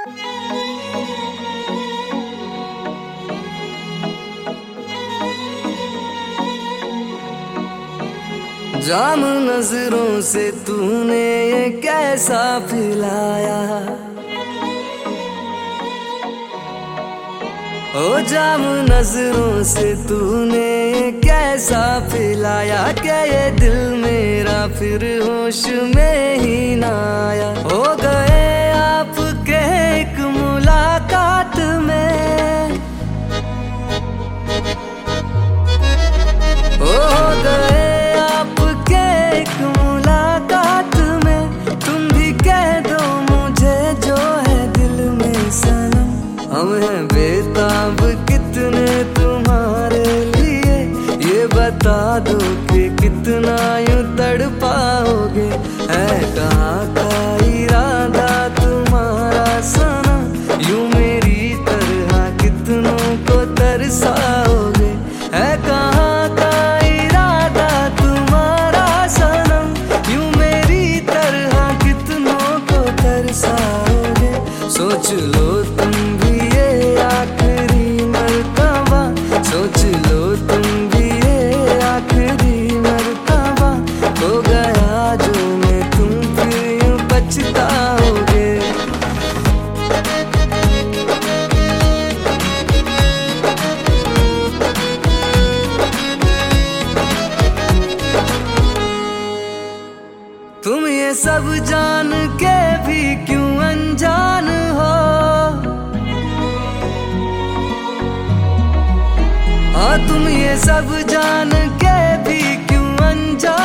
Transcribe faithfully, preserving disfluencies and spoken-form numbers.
जाम नजरों से तूने ये कैसा पिलाया, ओ जाम नजरों से तूने ये कैसा पिलाया, क्या ये दिल मेरा फिर होश में ही ना आया। हो गए आपके एक मुलाकात में, हो गए आपके एक मुलाकात में, तुम भी कह दो मुझे जो है दिल में सनम। हम हैं बेताब कितने तुम्हारे लिए, ये बता दो कि कितना यूं तड़पाओगे। है कहाँ का इरादा तुम्हारा सनम, यूं मेरी तरह कितनों को तरसाओगे। है कहाँ का इरादा तुम्हारा सनम, यूं मेरी तरह कितनों को तरसाओगे। सोच लो तुम भी ये आखिरी मर्तबा, सोच लो तुम भी ये आखिरी मर्तबा, हो गया जो मैं तुम फिर यूं पछताओगे। तुम ये सब जान के भी क्यों अनजान हो, हाँ तुम ये सब जान के भी क्यों अनजान